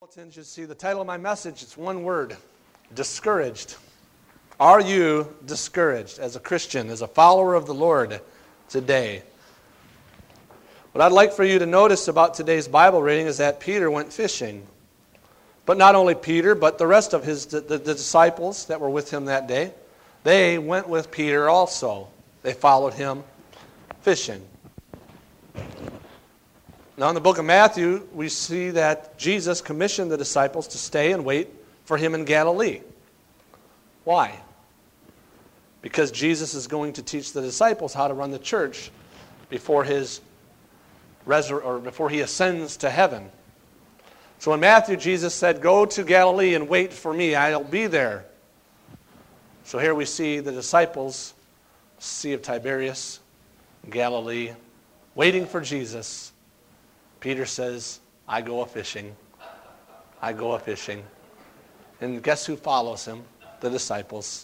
bulletins, you see the title of my message. It's one word: discouraged. Are you discouraged as a Christian, as a follower of the Lord today? What I'd like for you to notice about today's Bible reading is that Peter went fishing. But not only Peter, but the rest of the disciples that were with him that day, they went with Peter also. They followed him fishing. Now in the book of Matthew, we see that Jesus commissioned the disciples to stay and wait for him in Galilee. Why? Because Jesus is going to teach the disciples how to run the church before he ascends to heaven. So in Matthew, Jesus said, "Go to Galilee and wait for me. I'll be there." So here we see the disciples, Sea of Tiberias, Galilee, waiting for Jesus. Peter says, "I go a-fishing. I go a-fishing." And guess who follows him? The disciples.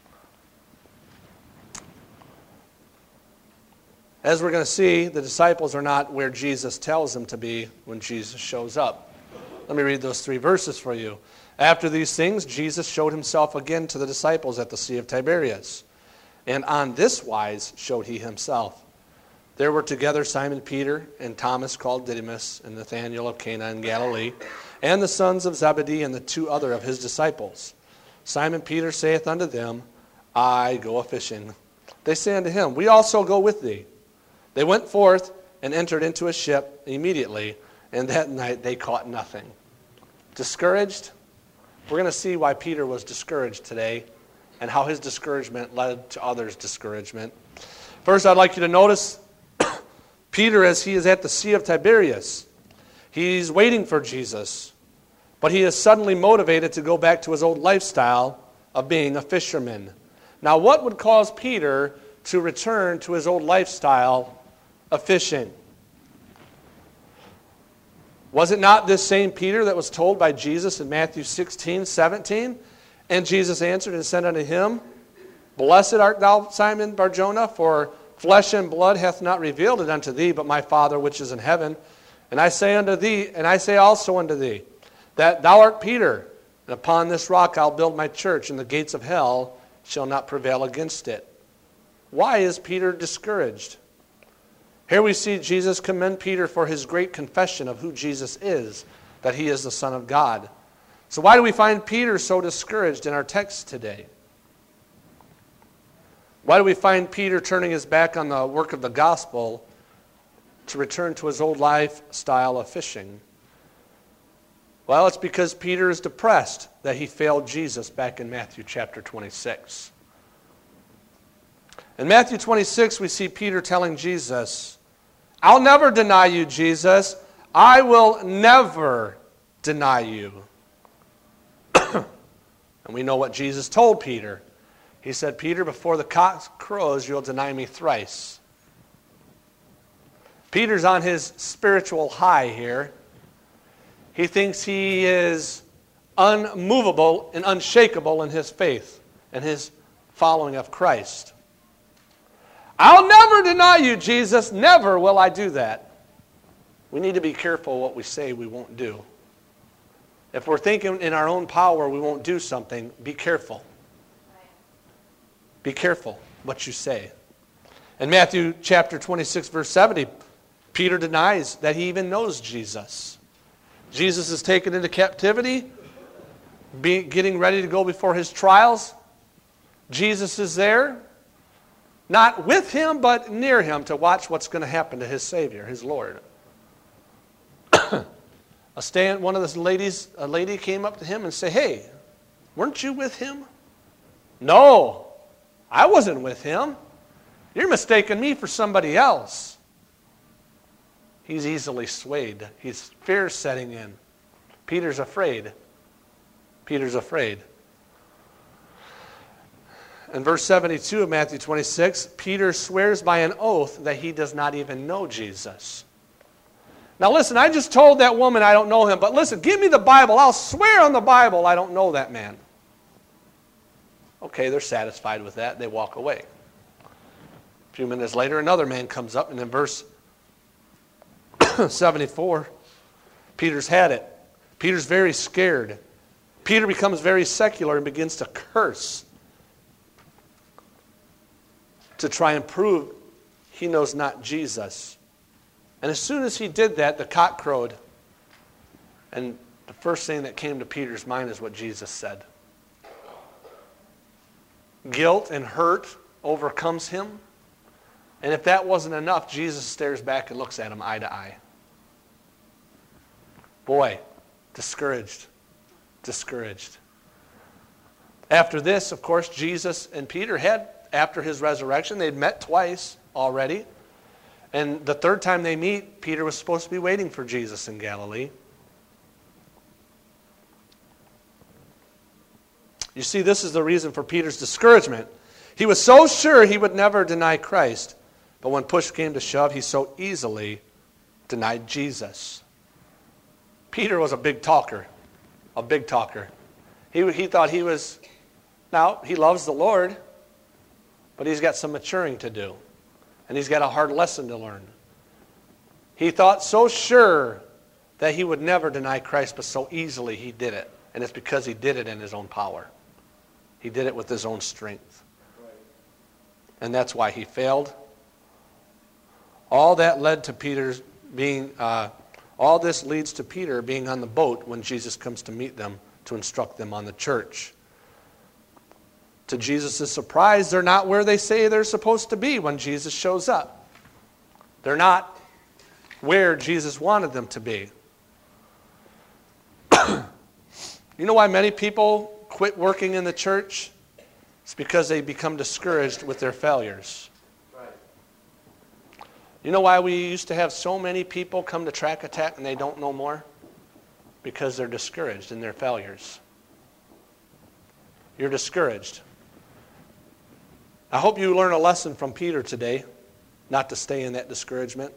As we're going to see, the disciples are not where Jesus tells them to be when Jesus shows up. Let me read those 3 verses for you. After these things, Jesus showed himself again to the disciples at the Sea of Tiberias. And on this wise showed he himself. There were together Simon Peter and Thomas called Didymus and Nathanael of Cana in Galilee, and the sons of Zebedee and the 2 other of his disciples. Simon Peter saith unto them, "I go a-fishing." They say unto him, "We also go with thee." They went forth and entered into a ship immediately, and that night they caught nothing. Discouraged? We're going to see why Peter was discouraged today and how his discouragement led to others' discouragement. First, I'd like you to notice Peter, as he is at the Sea of Tiberias, he's waiting for Jesus, but he is suddenly motivated to go back to his old lifestyle of being a fisherman. Now, what would cause Peter to return to his old lifestyle of fishing? Was it not this same Peter that was told by Jesus in Matthew 16:17? And Jesus answered and said unto him, "Blessed art thou, Simon Bar-Jonah, for flesh and blood hath not revealed it unto thee, but my Father which is in heaven. And I say also unto thee, that thou art Peter, and upon this rock I'll build my church, and the gates of hell shall not prevail against it." Why is Peter discouraged? Here we see Jesus commend Peter for his great confession of who Jesus is, that he is the Son of God. So why do we find Peter so discouraged in our text today? Why do we find Peter turning his back on the work of the gospel to return to his old lifestyle of fishing? Well, it's because Peter is depressed that he failed Jesus back in Matthew chapter 26. In Matthew 26, we see Peter telling Jesus, "I'll never deny you, Jesus. I will never deny you." And we know what Jesus told Peter. He said, "Peter, before the cock crows, you'll deny me thrice." Peter's on his spiritual high here. He thinks he is unmovable and unshakable in his faith and his following of Christ. "I'll never deny you, Jesus. Never will I do that." We need to be careful what we say we won't do. If we're thinking in our own power we won't do something, be careful. Be careful what you say. In Matthew chapter 26, verse 70, Peter denies that he even knows Jesus. Jesus is taken into captivity, getting ready to go before his trials. Jesus is there, not with him, but near him to watch what's going to happen to his Savior, his Lord. A lady came up to him and said, "Hey, weren't you with him?" "No, I wasn't with him. You're mistaking me for somebody else." He's easily swayed. His fear's setting in. Peter's afraid. Peter's afraid. In verse 72 of Matthew 26, Peter swears by an oath that he does not even know Jesus. Now listen, I just told that woman I don't know him, but listen, give me the Bible. I'll swear on the Bible I don't know that man. Okay, they're satisfied with that. They walk away. A few minutes later, another man comes up, and in verse 74, Peter's had it. Peter's very scared. Peter becomes very secular and begins to curse to try and prove he knows not Jesus. And as soon as he did that, the cock crowed. And the first thing that came to Peter's mind is what Jesus said. Guilt and hurt overcomes him. And if that wasn't enough, Jesus stares back and looks at him eye to eye. Boy, discouraged. After this, of course, Jesus and Peter had, after his resurrection, they'd met twice already. And the third time they meet, Peter was supposed to be waiting for Jesus in Galilee. You see, this is the reason for Peter's discouragement. He was so sure he would never deny Christ, but when push came to shove, he so easily denied Jesus. Peter was a big talker. He thought he was, now, he loves the Lord, but he's got some maturing to do. And he's got a hard lesson to learn. He thought so sure that he would never deny Christ, but so easily he did it. And it's because he did it in his own power. He did it with his own strength. And that's why he failed. All that led to Peter's being, all this leads to Peter being on the boat when Jesus comes to meet them to instruct them on the church. To Jesus' surprise, they're not where they say they're supposed to be when Jesus shows up. They're not where Jesus wanted them to be. You know why many people quit working in the church? It's because they become discouraged with their failures. Right. You know why we used to have so many people come to Track Attack and they don't know more? Because they're discouraged in their failures. You're discouraged. I hope you learn a lesson from Peter today, not to stay in that discouragement.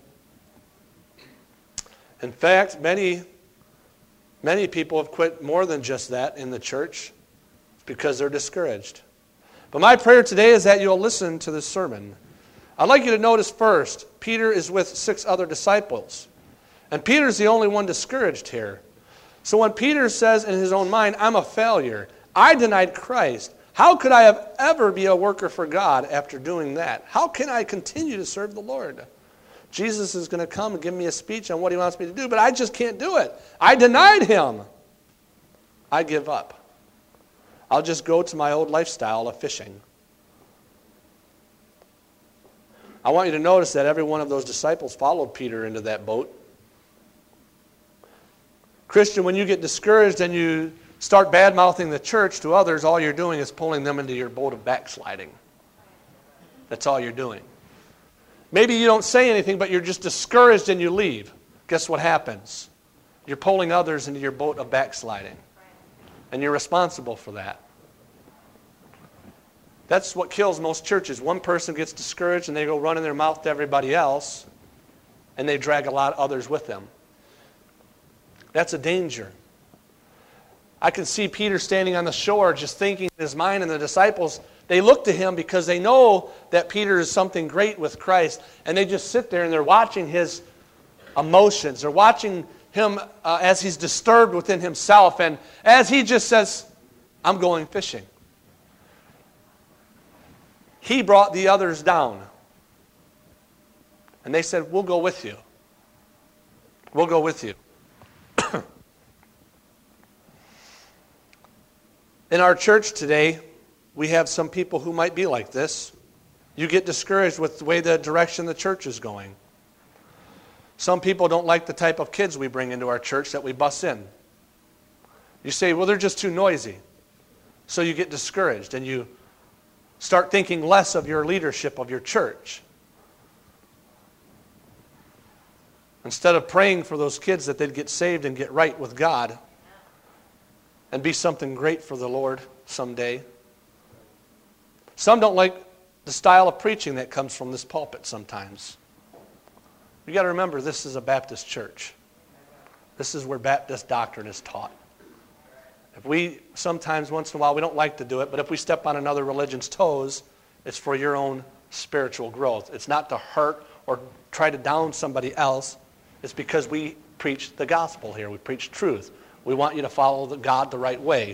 In fact, many people have quit more than just that in the church because they're discouraged. But my prayer today is that you'll listen to this sermon. I'd like you to notice first, Peter is with 6 other disciples. And Peter's the only one discouraged here. So when Peter says in his own mind, I'm a failure, I denied Christ, how could I have ever be a worker for God after doing that? How can I continue to serve the Lord? Jesus is going to come and give me a speech on what he wants me to do, but I just can't do it. I denied him. I give up. I'll just go to my old lifestyle of fishing. I want you to notice that every one of those disciples followed Peter into that boat. Christian, when you get discouraged and you start bad-mouthing the church to others, all you're doing is pulling them into your boat of backsliding. That's all you're doing. Maybe you don't say anything, but you're just discouraged and you leave. Guess what happens? You're pulling others into your boat of backsliding. And you're responsible for that. That's what kills most churches. One person gets discouraged and they go running their mouth to everybody else, and they drag a lot of others with them. That's a danger. I can see Peter standing on the shore just thinking in his mind, and the disciples, they look to him because they know that Peter is something great with Christ, and they just sit there and they're watching his emotions. They're watching him as he's disturbed within himself, and as he just says, I'm going fishing. He brought the others down. And they said, we'll go with you. We'll go with you. In our church today, we have some people who might be like this. You get discouraged with the way the direction the church is going. Some people don't like the type of kids we bring into our church that we bus in. You say, well, they're just too noisy. So you get discouraged and you start thinking less of your leadership of your church. Instead of praying for those kids that they'd get saved and get right with God and be something great for the Lord someday. Some don't like the style of preaching that comes from this pulpit sometimes. You got to remember, this is a Baptist church. This is where Baptist doctrine is taught. If we, sometimes, once in a while, we don't like to do it, but if we step on another religion's toes, it's for your own spiritual growth. It's not to hurt or try to down somebody else. It's because we preach the gospel here. We preach truth. We want you to follow God the right way.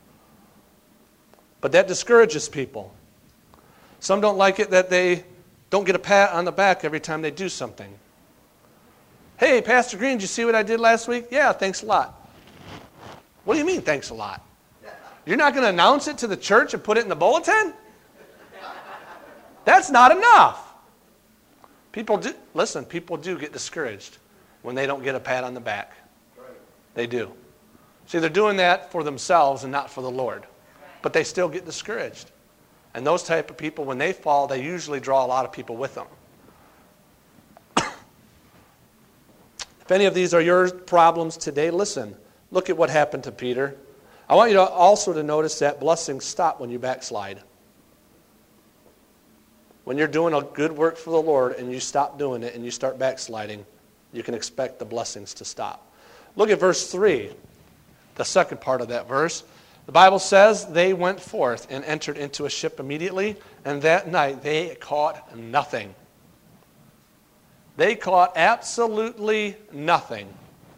But that discourages people. Some don't like it that they don't get a pat on the back every time they do something. Hey, Pastor Green, did you see what I did last week? Yeah, thanks a lot. What do you mean, thanks a lot? You're not going to announce it to the church and put it in the bulletin? That's not enough. People do get discouraged when they don't get a pat on the back. They do. See, they're doing that for themselves and not for the Lord. But they still get discouraged. And those type of people, when they fall, they usually draw a lot of people with them. If any of these are your problems today, listen. Look at what happened to Peter. I want you to also to notice that blessings stop when you backslide. When you're doing a good work for the Lord and you stop doing it and you start backsliding, you can expect the blessings to stop. Look at verse 3, the second part of that verse. The Bible says they went forth and entered into a ship immediately, and that night they caught nothing. They caught absolutely nothing.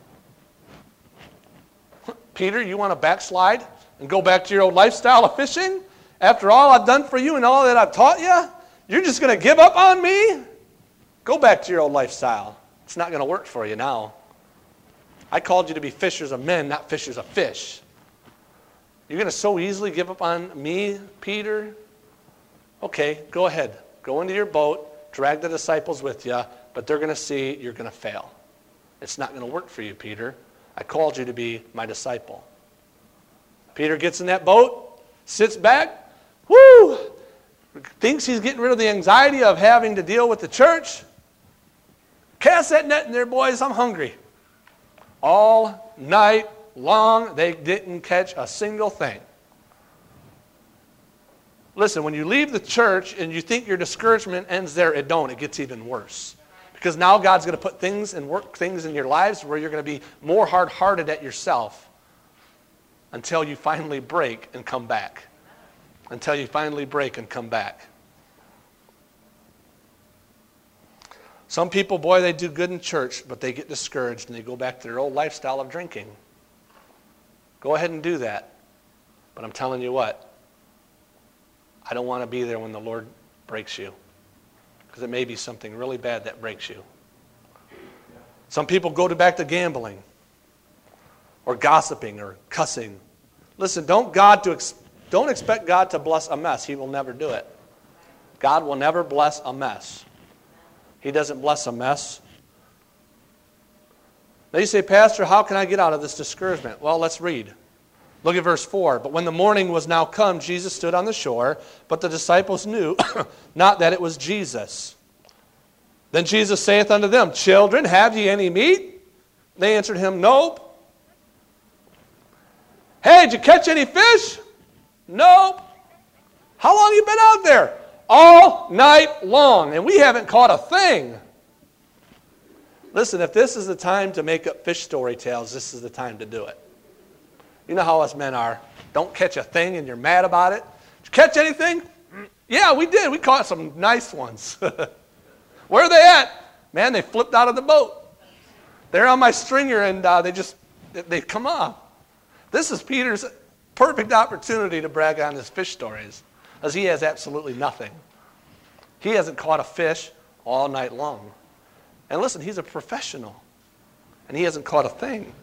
Peter, you want to backslide and go back to your old lifestyle of fishing? After all I've done for you and all that I've taught you, you're just going to give up on me? Go back to your old lifestyle. It's not going to work for you now. I called you to be fishers of men, not fishers of fish. You're going to so easily give up on me, Peter? Okay, go ahead. Go into your boat, drag the disciples with you, but they're going to see you're going to fail. It's not going to work for you, Peter. I called you to be my disciple. Peter gets in that boat, sits back, whoo, thinks he's getting rid of the anxiety of having to deal with the church. Cast that net in there, boys, I'm hungry. All night long, they didn't catch a single thing. Listen, when you leave the church and you think your discouragement ends there, it don't. It gets even worse. Because now God's going to put things and work things in your lives where you're going to be more hard-hearted at yourself until you finally break and come back. Until you finally break and come back. Some people, boy, they do good in church, but they get discouraged and they go back to their old lifestyle of drinking. Go ahead and do that. But I'm telling you what, I don't want to be there when the Lord breaks you. Because it may be something really bad that breaks you. Some people go back to gambling or gossiping or cussing. Listen, don't expect God to bless a mess. He will never do it. God will never bless a mess. He doesn't bless a mess. Now you say, Pastor, how can I get out of this discouragement? Well, let's read. Look at verse 4. But when the morning was now come, Jesus stood on the shore, but the disciples knew not that it was Jesus. Then Jesus saith unto them, Children, have ye any meat? They answered him, Nope. Hey, did you catch any fish? Nope. How long have you been out there? All night long, and we haven't caught a thing. Listen, if this is the time to make up fish story tales, this is the time to do it. You know how us men are. Don't catch a thing and you're mad about it. Did you catch anything? Yeah, we did. We caught some nice ones. Where are they at? Man, they flipped out of the boat. They're on my stringer and they come off. This is Peter's perfect opportunity to brag on his fish stories, as he has absolutely nothing. He hasn't caught a fish all night long. And listen, he's a professional, and he hasn't caught a thing.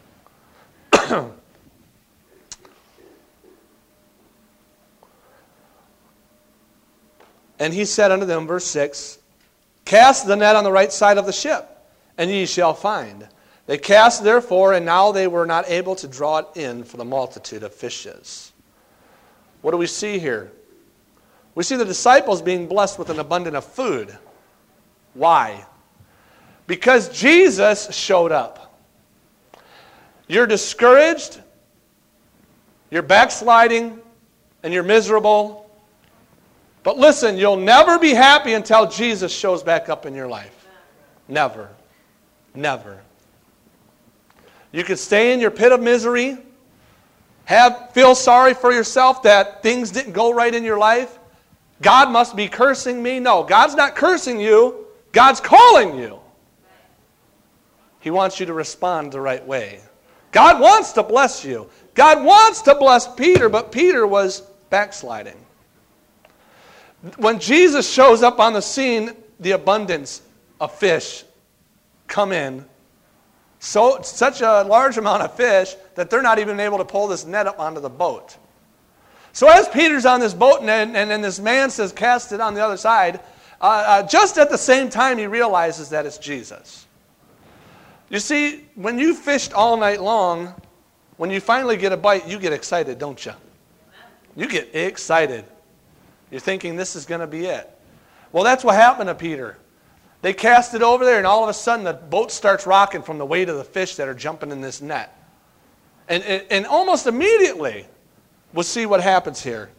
And he said unto them, verse 6, Cast the net on the right side of the ship, and ye shall find. They cast therefore, and now they were not able to draw it in for the multitude of fishes. What do we see here? We see the disciples being blessed with an abundance of food. Why? Because Jesus showed up. You're discouraged, you're backsliding, and you're miserable. But listen, you'll never be happy until Jesus shows back up in your life. Never. Never. You can stay in your pit of misery, feel sorry for yourself that things didn't go right in your life. God must be cursing me. No, God's not cursing you. God's calling you. He wants you to respond the right way. God wants to bless you. God wants to bless Peter, but Peter was backsliding. When Jesus shows up on the scene, the abundance of fish come in. So such a large amount of fish that they're not even able to pull this net up onto the boat. So as Peter's on this boat, and then this man says, cast it on the other side, just at the same time he realizes that it's Jesus. You see, when you fished all night long, when you finally get a bite, you get excited, don't you? You get excited. You're thinking this is going to be it. Well, that's what happened to Peter. They cast it over there, and all of a sudden the boat starts rocking from the weight of the fish that are jumping in this net. And almost immediately, we'll see what happens here.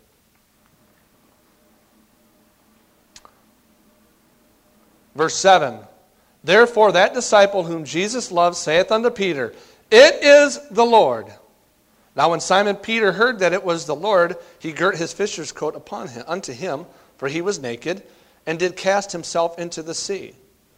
Verse 7. Therefore that disciple whom Jesus loved saith unto Peter, It is the Lord. Now when Simon Peter heard that it was the Lord, he girt his fisher's coat upon him, unto him, for he was naked, and did cast himself into the sea.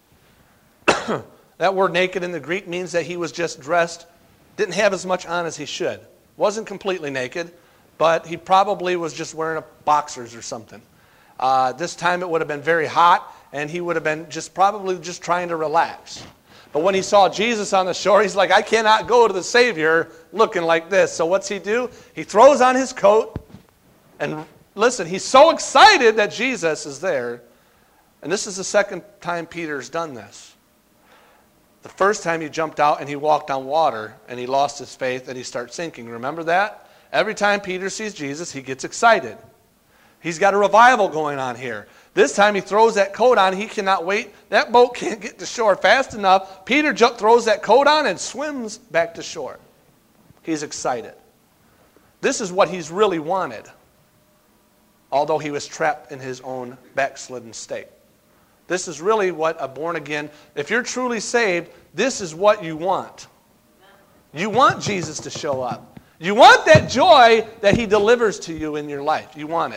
That word naked in the Greek means that he was just dressed, didn't have as much on as he should. Wasn't completely naked, but he probably was just wearing boxers or something. This time it would have been very hot, and he would have been probably just trying to relax. But when he saw Jesus on the shore, he's like, I cannot go to the Savior looking like this. So what's he do? He throws on his coat, and listen, he's so excited that Jesus is there. And this is the second time Peter's done this. The first time he jumped out and he walked on water, and he lost his faith and he starts sinking. Remember that? Every time Peter sees Jesus, he gets excited. He's got a revival going on here. This time he throws that coat on. He cannot wait. That boat can't get to shore fast enough. Peter throws that coat on and swims back to shore. He's excited. This is what he's really wanted, although he was trapped in his own backslidden state. This is really what a born again, if you're truly saved, this is what you want. You want Jesus to show up. You want that joy that he delivers to you in your life. You want it.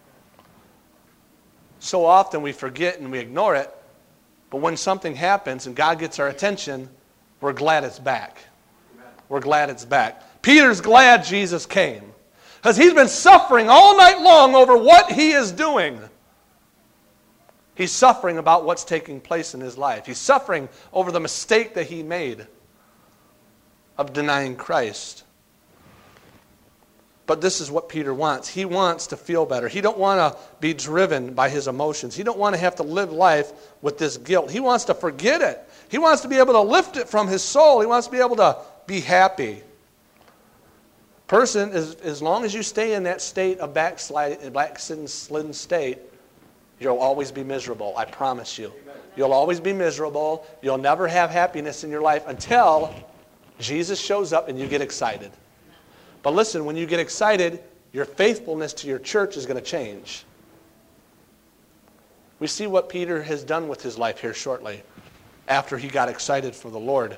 So often we forget and we ignore it, but when something happens and God gets our attention, we're glad it's back. We're glad it's back. Peter's glad Jesus came because he's been suffering all night long over what he is doing. He's suffering about what's taking place in his life. He's suffering over the mistake that he made of denying Christ. But this is what Peter wants. He wants to feel better. He don't want to be driven by his emotions. He don't want to have to live life with this guilt. He wants to forget it. He wants to be able to lift it from his soul. He wants to be able to be happy. Person, as long as you stay in that state of backslidden state, you'll always be miserable. I promise you. You'll always be miserable. You'll never have happiness in your life until Jesus shows up and you get excited. But listen, when you get excited, your faithfulness to your church is going to change. We see what Peter has done with his life here shortly after he got excited for the Lord.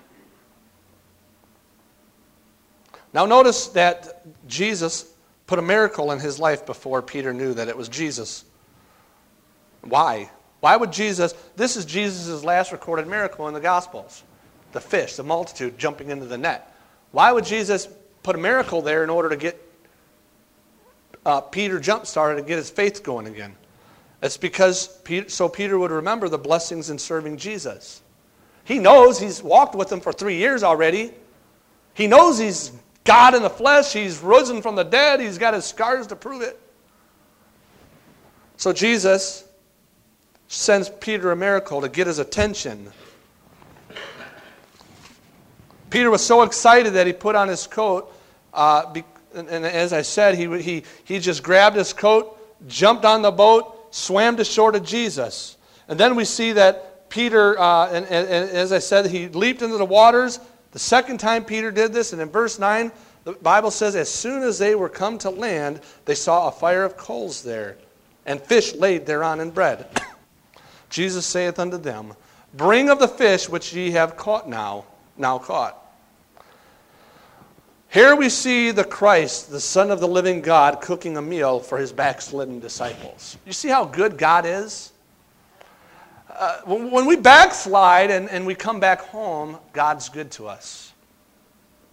Now notice that Jesus put a miracle in his life before Peter knew that it was Jesus. Why? Why would Jesus, this is Jesus' last recorded miracle in the Gospels. The fish, the multitude jumping into the net. Why would Jesus put a miracle there in order to get Peter jump-started and get his faith going again? It's because so Peter would remember the blessings in serving Jesus. He knows he's walked with him for 3 years already. He knows he's God in the flesh. He's risen from the dead. He's got his scars to prove it. So Jesus sends Peter a miracle to get his attention. Peter was so excited that he put on his coat, and as I said, he just grabbed his coat, jumped on the boat, swam to shore to Jesus. And then we see that Peter, and as I said, he leaped into the waters. The second time Peter did this, and in verse 9, the Bible says, as soon as they were come to land, they saw a fire of coals there, and fish laid thereon and bread. Jesus saith unto them, bring of the fish which ye have caught now caught. Here we see the Christ, the Son of the living God, cooking a meal for his backslidden disciples. You see how good God is? When we backslide and we come back home, God's good to us.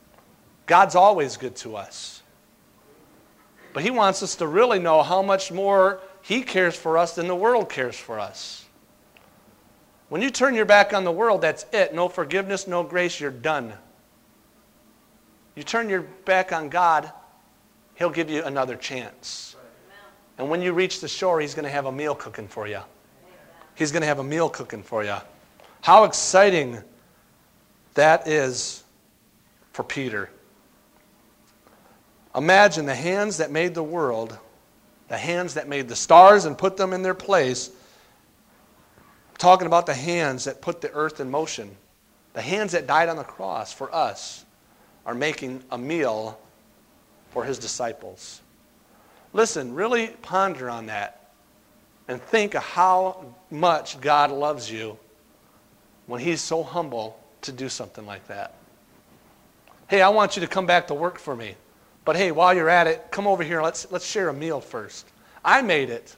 God's always good to us. But He wants us to really know how much more He cares for us than the world cares for us. When you turn your back on the world, that's it. No forgiveness, no grace, you're done. You turn your back on God, He'll give you another chance. And when you reach the shore, He's going to have a meal cooking for you. He's going to have a meal cooking for you. How exciting that is for Peter. Imagine the hands that made the world, the hands that made the stars and put them in their place. Talking about the hands that put the earth in motion. The hands that died on the cross for us are making a meal for His disciples. Listen, really ponder on that and think of how much God loves you when He's so humble to do something like that. Hey, I want you to come back to work for me. But hey, while you're at it, come over here. Let's share a meal first. I made it.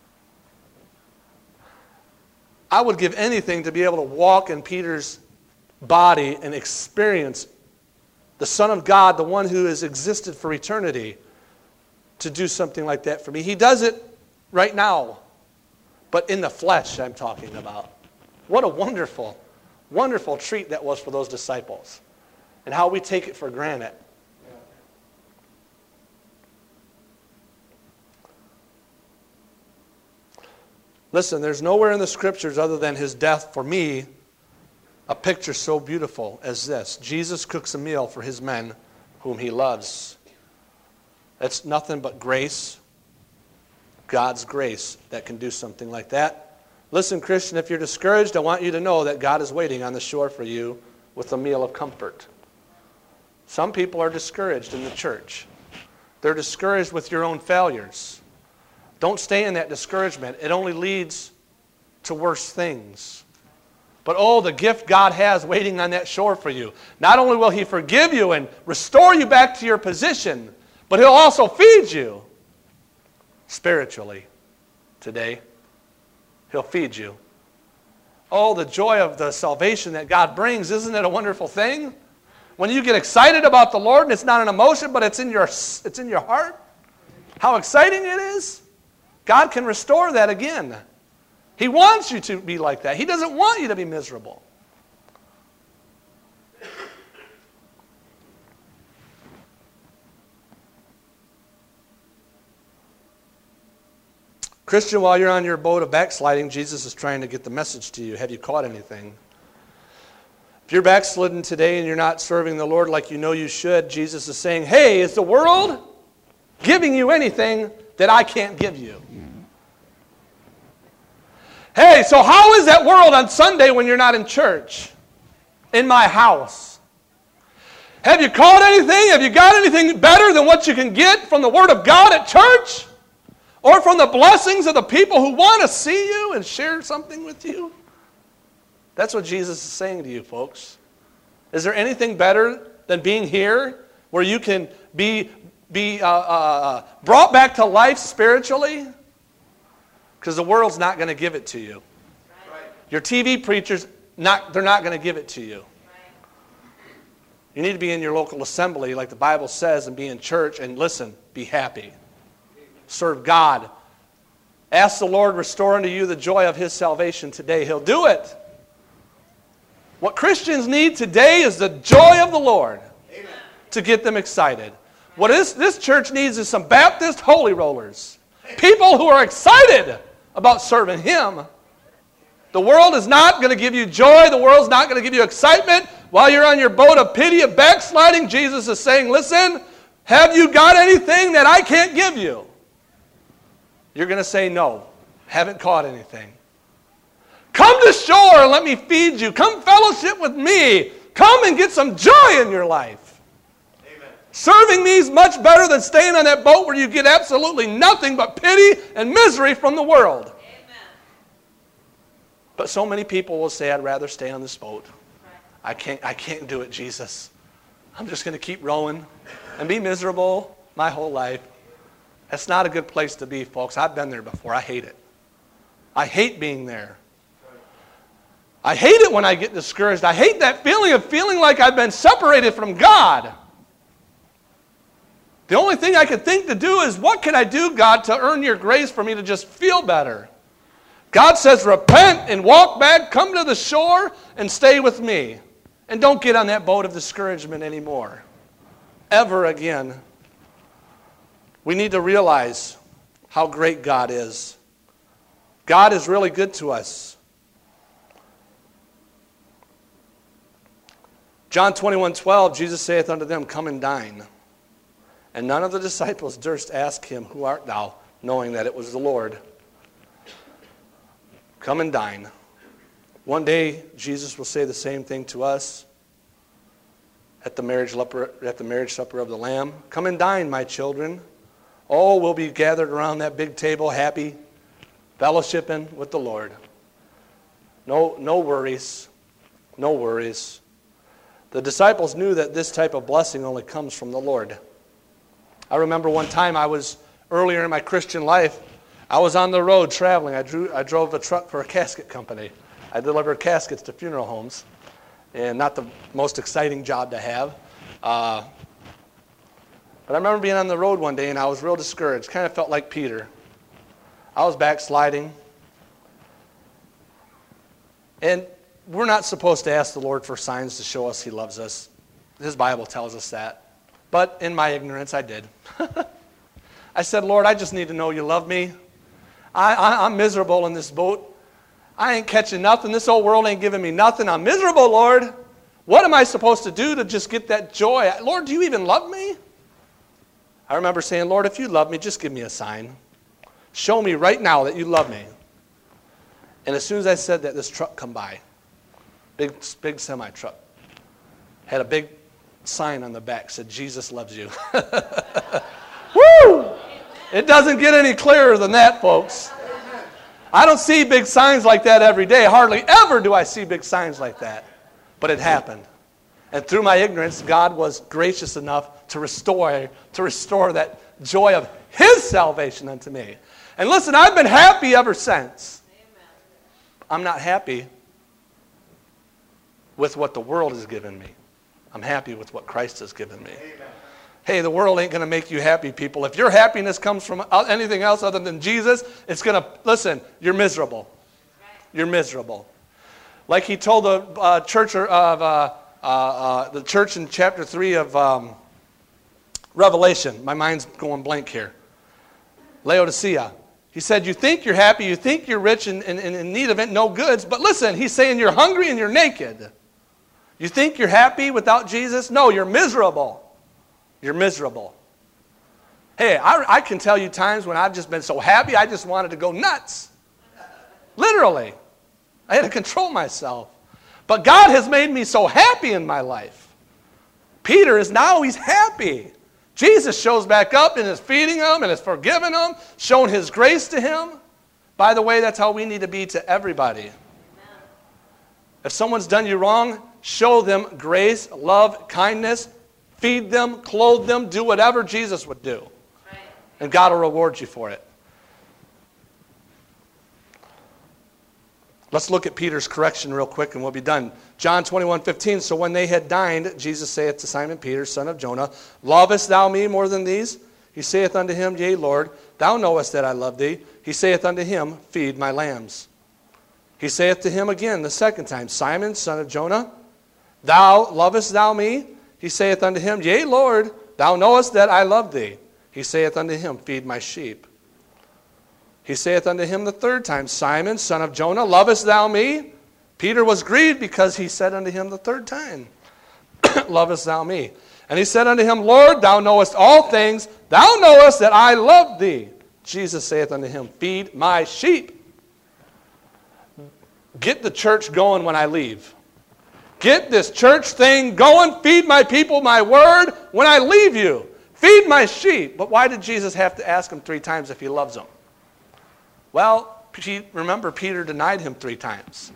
I would give anything to be able to walk in Peter's body and experience the Son of God, the one who has existed for eternity, to do something like that for me. He does it right now, but in the flesh I'm talking about. What a wonderful, wonderful treat that was for those disciples, and how we take it for granted. Listen, there's nowhere in the Scriptures other than His death for me a picture so beautiful as this. Jesus cooks a meal for His men whom He loves. It's nothing but grace, God's grace, that can do something like that. Listen, Christian, if you're discouraged, I want you to know that God is waiting on the shore for you with a meal of comfort. Some people are discouraged in the church. They're discouraged with your own failures. Don't stay in that discouragement. It only leads to worse things. But oh, the gift God has waiting on that shore for you. Not only will He forgive you and restore you back to your position, but He'll also feed you spiritually today. He'll feed you. Oh, the joy of the salvation that God brings. Isn't it a wonderful thing? When you get excited about the Lord, and it's not an emotion, but it's in your heart. How exciting it is. God can restore that again. He wants you to be like that. He doesn't want you to be miserable. Christian, while you're on your boat of backsliding, Jesus is trying to get the message to you. Have you caught anything? If you're backslidden today and you're not serving the Lord like you know you should, Jesus is saying, hey, is the world giving you anything that I can't give you? Hey, so how is that world on Sunday when you're not in church? In my house. Have you caught anything? Have you got anything better than what you can get from the Word of God at church? Or from the blessings of the people who want to see you and share something with you? That's what Jesus is saying to you, folks. Is there anything better than being here where you can be brought back to life spiritually? Because the world's not going to give it to you. Right. Your TV preachers, they're not going to give it to you. Right. You need to be in your local assembly, like the Bible says, and be in church, and listen, be happy. Serve God. Ask the Lord, restore unto you the joy of His salvation today. He'll do it. What Christians need today is the joy of the Lord. Amen. To get them excited. What this church needs is some Baptist holy rollers. People who are excited about serving Him. The world is not going to give you joy. The world's not going to give you excitement. While you're on your boat of pity, of backsliding, Jesus is saying, listen, have you got anything that I can't give you? You're going to say, no, haven't caught anything. Come to shore and let me feed you. Come fellowship with me. Come and get some joy in your life. Amen. Serving me is much better than staying on that boat where you get absolutely nothing but pity and misery from the world. Amen. But so many people will say, I'd rather stay on this boat. I can't do it, Jesus. I'm just going to keep rowing and be miserable my whole life. That's not a good place to be, folks. I've been there before. I hate it. I hate being there. I hate it when I get discouraged. I hate that feeling of feeling like I've been separated from God. The only thing I could think to do is, what can I do, God, to earn your grace for me to just feel better? God says, repent and walk back, come to the shore and stay with me. And don't get on that boat of discouragement anymore. Ever again. We need to realize how great God is. God is really good to us. John 21:12, Jesus saith unto them, come and dine. And none of the disciples durst ask him, who art thou? Knowing that it was the Lord. Come and dine. One day, Jesus will say the same thing to us at the marriage supper of the Lamb. Come and dine, my children. Oh, we'll be gathered around that big table, happy, fellowshipping with the Lord. No worries. No worries. The disciples knew that this type of blessing only comes from the Lord. I remember one time earlier in my Christian life, I was on the road traveling. I drove a truck for a casket company. I delivered caskets to funeral homes, and not the most exciting job to have. But I remember being on the road one day, and I was real discouraged. Kind of felt like Peter. I was backsliding. And we're not supposed to ask the Lord for signs to show us He loves us. His Bible tells us that. But in my ignorance, I did. I said, Lord, I just need to know you love me. I'm miserable in this boat. I ain't catching nothing. This old world ain't giving me nothing. I'm miserable, Lord. What am I supposed to do to just get that joy? Lord, do you even love me? I remember saying, Lord, if you love me, just give me a sign. Show me right now that you love me. And as soon as I said that, this truck come by. Big semi-truck. Had a big sign on the back, said, Jesus loves you. Woo! It doesn't get any clearer than that, folks. I don't see big signs like that every day. Hardly ever do I see big signs like that. But it happened. And through my ignorance, God was gracious enough to restore that joy of His salvation unto me. And listen, I've been happy ever since. I'm not happy with what the world has given me. I'm happy with what Christ has given me. Amen. Hey, the world ain't going to make you happy, people. If your happiness comes from anything else other than Jesus, it's going to, listen, you're miserable. You're miserable. Like He told the church in chapter 3 of Revelation. My mind's going blank here. Laodicea. He said, you think you're happy, you think you're rich and in need of no goods, but listen, He's saying you're hungry and you're naked. You think you're happy without Jesus? No, you're miserable. You're miserable. Hey, I can tell you times when I've just been so happy, I just wanted to go nuts. Literally. I had to control myself. But God has made me so happy in my life. Peter he's happy. Jesus shows back up and is feeding him and is forgiving him, showing His grace to him. By the way, that's how we need to be to everybody. If someone's done you wrong, show them grace, love, kindness, feed them, clothe them, do whatever Jesus would do. Right. And God will reward you for it. Let's look at Peter's correction real quick and we'll be done. John 21:15, so when they had dined, Jesus saith to Simon Peter, son of Jonah, lovest thou me more than these? He saith unto him, yea, Lord, thou knowest that I love thee. He saith unto him, feed my lambs. He saith to him again the second time, Simon, son of Jonah, lovest thou me? He saith unto him, yea, Lord, thou knowest that I love thee. He saith unto him, feed my sheep. He saith unto him the third time, Simon, son of Jonah, lovest thou me? Peter was grieved because he said unto him the third time, lovest thou me? And he said unto him, Lord, thou knowest all things. Thou knowest that I love thee. Jesus saith unto him, feed my sheep. Get the church going when I leave. Get this church thing going. Feed my people my word when I leave you. Feed my sheep. But why did Jesus have to ask him 3 times if He loves them? Well, remember, Peter denied Him 3 times.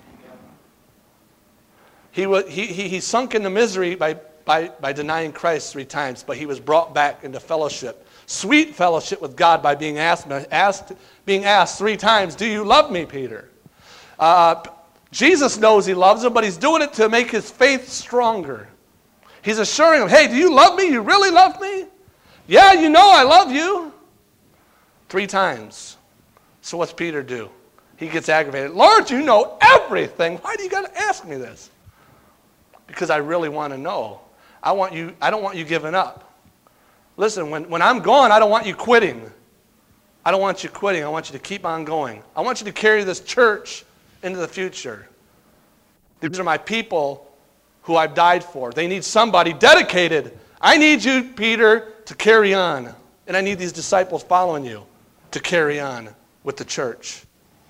He sunk into misery by denying Christ 3 times, but he was brought back into fellowship, sweet fellowship with God by being asked 3 times, do you love me, Peter? Jesus knows He loves him, but He's doing it to make his faith stronger. He's assuring him, hey, do you love me? You really love me? Yeah, you know I love you. 3 times. So what's Peter do? He gets aggravated. Lord, you know everything. Why do you got to ask me this? Because I really want to know. I don't want you giving up. Listen, when I'm gone, I don't want you quitting. I don't want you quitting. I want you to keep on going. I want you to carry this church into the future. These are my people who I've died for. They need somebody dedicated. I need you, Peter, to carry on. And I need these disciples following you to carry on with the church.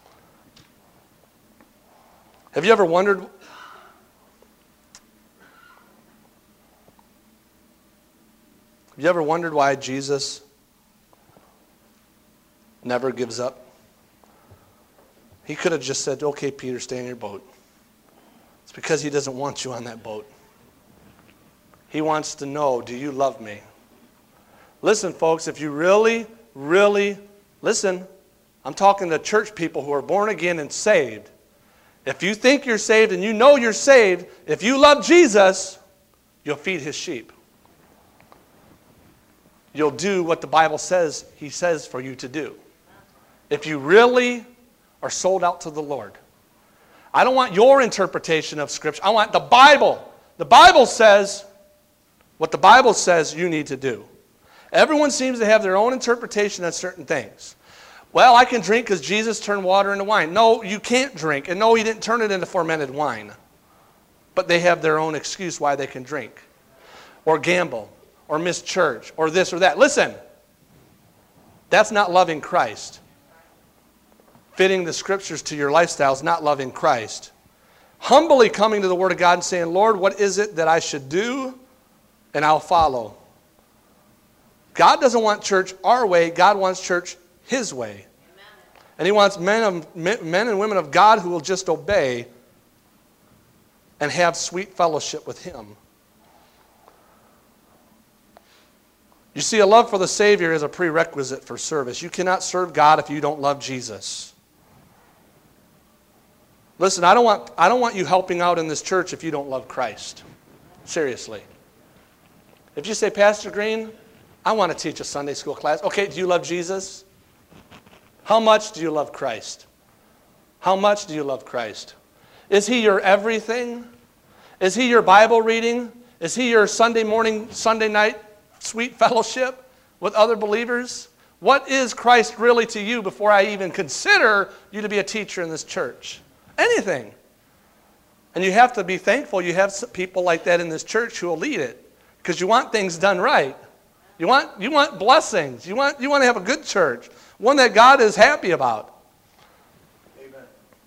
Have you ever wondered... Have you ever wondered why Jesus never gives up? He could have just said, okay, Peter, stay in your boat. It's because he doesn't want you on that boat. He wants to know, do you love me? Listen, folks, if you really, really, listen, I'm talking to church people who are born again and saved. If you think you're saved and you know you're saved, if you love Jesus, you'll feed his sheep. You'll do what the Bible says he says for you to do. If you really are sold out to the Lord. I don't want your interpretation of Scripture. I want the Bible. The Bible says what the Bible says you need to do. Everyone seems to have their own interpretation of certain things. Well, I can drink because Jesus turned water into wine. No, you can't drink. And no, he didn't turn it into fermented wine. But they have their own excuse why they can drink. Or gamble. Or miss church, or this or that. Listen, that's not loving Christ. Fitting the Scriptures to your lifestyle is not loving Christ. Humbly coming to the Word of God and saying, Lord, what is it that I should do? And I'll follow. God doesn't want church our way. God wants church his way. Amen. And he wants men and women of God who will just obey and have sweet fellowship with him. You see, a love for the Savior is a prerequisite for service. You cannot serve God if you don't love Jesus. Listen, I don't want you helping out in this church if you don't love Christ. Seriously. If you say, Pastor Green, I want to teach a Sunday school class. Okay, do you love Jesus? How much do you love Christ? How much do you love Christ? Is he your everything? Is he your Bible reading? Is he your Sunday morning, Sunday night sweet fellowship with other believers? What is Christ really to you before I even consider you to be a teacher in this church? Anything. And you have to be thankful you have people like that in this church who will lead it, because you want things done right. You want blessings. You want to have a good church, one that God is happy about. Amen.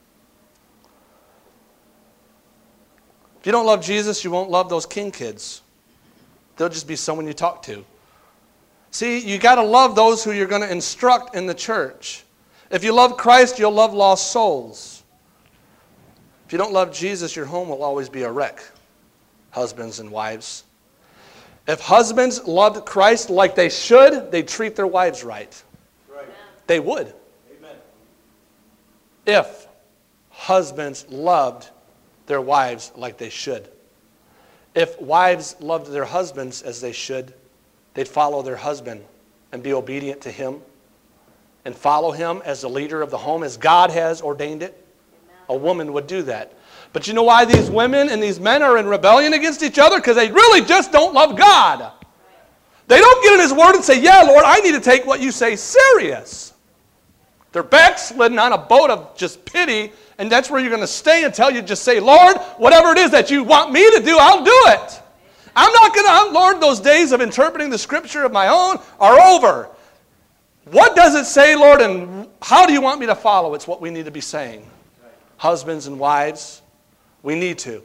If you don't love Jesus, you won't love those king kids. They'll just be someone you talk to. See, you got to love those who you're going to instruct in the church. If you love Christ, you'll love lost souls. If you don't love Jesus, your home will always be a wreck, husbands and wives. If husbands loved Christ like they should, they'd treat their wives right. Right. They would. Amen. If husbands loved their wives like they should. If wives loved their husbands as they should, they'd follow their husband and be obedient to him and follow him as the leader of the home as God has ordained it. Amen. A woman would do that. But you know why these women and these men are in rebellion against each other? Because they really just don't love God. They don't get in his word and say, yeah, Lord, I need to take what you say serious. They're backslidden on a boat of just pity, and that's where you're going to stay until you just say, Lord, whatever it is that you want me to do, I'll do it. I'm not going to, Lord, those days of interpreting the Scripture of my own are over. What does it say, Lord, and how do you want me to follow? It's what we need to be saying. Right. Husbands and wives, we need to.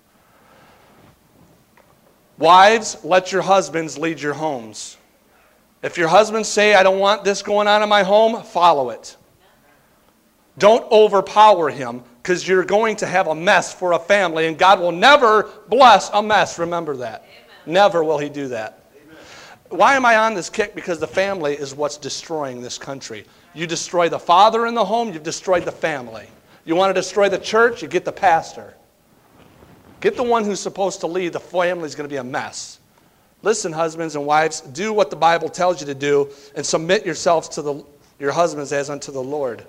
Wives, let your husbands lead your homes. If your husbands say, I don't want this going on in my home, follow it. Don't overpower him, because you're going to have a mess for a family, and God will never bless a mess. Remember that. Amen. Never will he do that. Amen. Why am I on this kick? Because the family is what's destroying this country. You destroy the father in the home, you've destroyed the family. You want to destroy the church, you get the pastor. Get the one who's supposed to lead, the family's going to be a mess. Listen, husbands and wives, do what the Bible tells you to do and submit yourselves to your husbands as unto the Lord.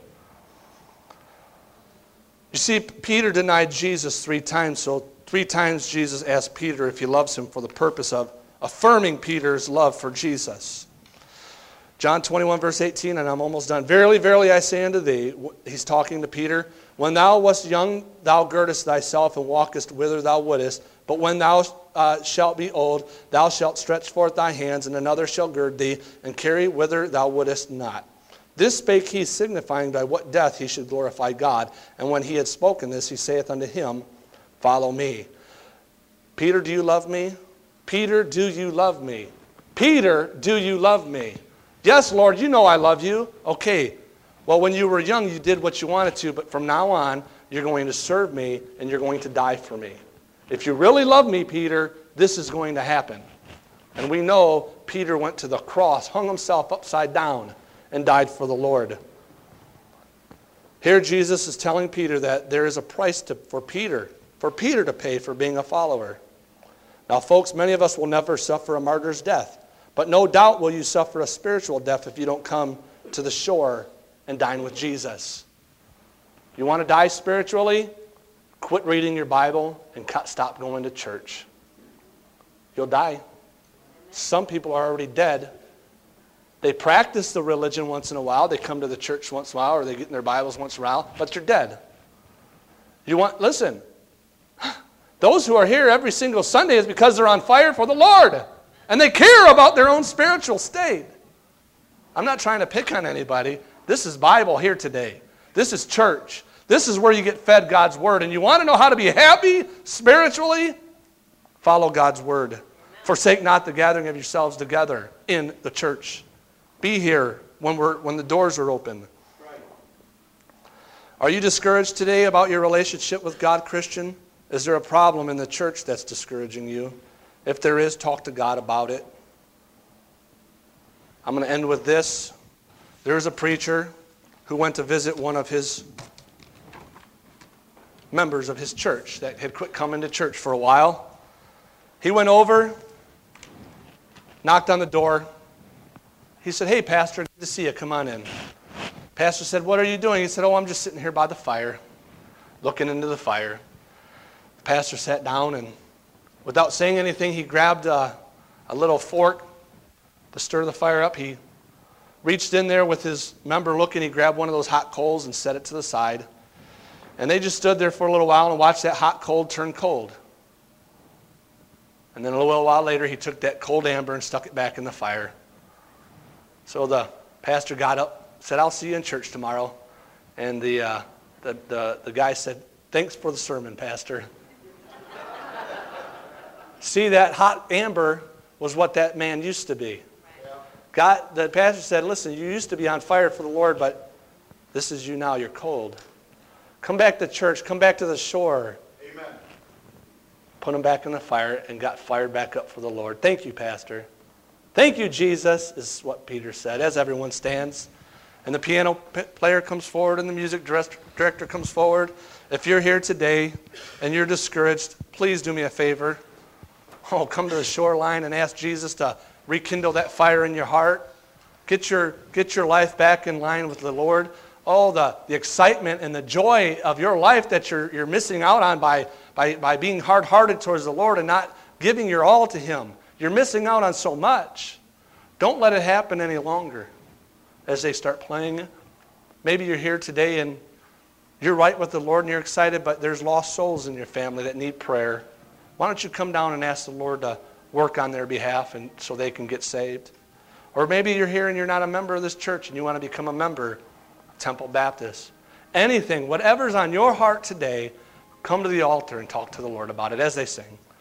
You see, Peter denied Jesus 3 times, so 3 times Jesus asked Peter if he loves him for the purpose of affirming Peter's love for Jesus. John 21, verse 18, and I'm almost done. Verily, verily, I say unto thee, he's talking to Peter, when thou wast young, thou girdest thyself and walkest whither thou wouldest. But when thou shalt be old, thou shalt stretch forth thy hands, and another shall gird thee, and carry whither thou wouldest not. This spake he, signifying by what death he should glorify God. And when he had spoken this, he saith unto him, Follow me. Peter, do you love me? Peter, do you love me? Peter, do you love me? Yes, Lord, you know I love you. Okay, well, when you were young, you did what you wanted to, but from now on, you're going to serve me, and you're going to die for me. If you really love me, Peter, this is going to happen. And we know Peter went to the cross, hung himself upside down, and died for the Lord. Here Jesus is telling Peter that there is a price for Peter to pay for being a follower. Now, folks, many of us will never suffer a martyr's death. But no doubt will you suffer a spiritual death if you don't come to the shore and dine with Jesus. You want to die spiritually? Quit reading your Bible and stop going to church. You'll die. Some people are already dead. They practice the religion once in a while. They come to the church once in a while, or they get in their Bibles once in a while, but they're dead. Listen, those who are here every single Sunday is because they're on fire for the Lord. And they care about their own spiritual state. I'm not trying to pick on anybody. This is Bible here today. This is church. This is where you get fed God's Word. And you want to know how to be happy spiritually? Follow God's Word. Forsake not the gathering of yourselves together in the church. Be here when the doors are open. Are you discouraged today about your relationship with God, Christian? Is there a problem in the church that's discouraging you? If there is, talk to God about it. I'm going to end with this. There was a preacher who went to visit one of his members of his church that had quit coming to church for a while. He went over, knocked on the door. He said, Hey, Pastor, good to see you. Come on in. Pastor said, What are you doing? He said, Oh, I'm just sitting here by the fire, looking into the fire. The pastor sat down, and without saying anything, he grabbed a little fork to stir the fire up. He reached in there with his member looking. He grabbed one of those hot coals and set it to the side. And they just stood there for a little while and watched that hot coal turn cold. And then a little while later, he took that cold amber and stuck it back in the fire. So the pastor got up, said, I'll see you in church tomorrow. And the guy said, Thanks for the sermon, Pastor. See, that hot amber was what that man used to be. The pastor said, Listen, you used to be on fire for the Lord, but this is you now. You're cold. Come back to church. Come back to the shore. Amen. Put him back in the fire and got fired back up for the Lord. Thank you, Pastor. Thank you, Jesus, is what Peter said, as everyone stands. And the piano player comes forward and the music director comes forward. If you're here today and you're discouraged, please do me a favor. Oh, come to the shoreline and ask Jesus to rekindle that fire in your heart. Get your life back in line with the Lord. Oh, the excitement and the joy of your life that you're missing out on by being hard-hearted towards the Lord and not giving your all to Him. You're missing out on so much. Don't let it happen any longer as they start playing. Maybe you're here today and you're right with the Lord and you're excited, but there's lost souls in your family that need prayer. Why don't you come down and ask the Lord to work on their behalf and so they can get saved? Or maybe you're here and you're not a member of this church and you want to become a member of Temple Baptist. Anything, whatever's on your heart today, come to the altar and talk to the Lord about it as they sing.